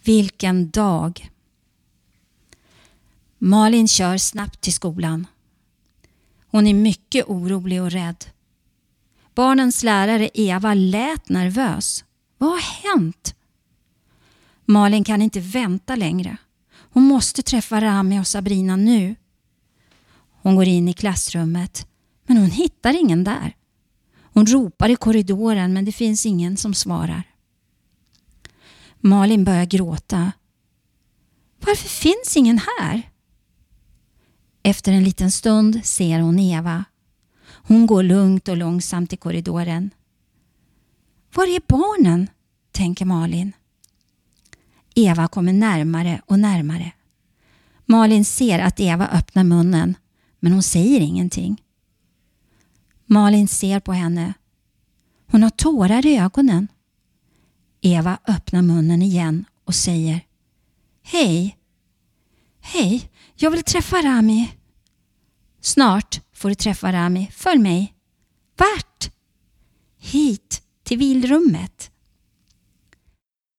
Vilken dag! Malin kör snabbt till skolan. Hon är mycket orolig och rädd. Barnens lärare Eva lät nervös. Vad har hänt? Malin kan inte vänta längre. Hon måste träffa Rami och Sabrina nu. Hon går in i klassrummet, men hon hittar ingen där. Hon ropar i korridoren, men det finns ingen som svarar. Malin börjar gråta. Varför finns ingen här? Efter en liten stund ser hon Eva. Hon går lugnt och långsamt i korridoren. Var är barnen? Tänker Malin. Eva kommer närmare och närmare. Malin ser att Eva öppnar munnen, men hon säger ingenting. Malin ser på henne. Hon har tårar i ögonen. Eva öppnar munnen igen och säger: Hej! Hej, jag vill träffa Rami. Snart får du träffa Rami. Följ mig. Vart? Hit, till vilrummet.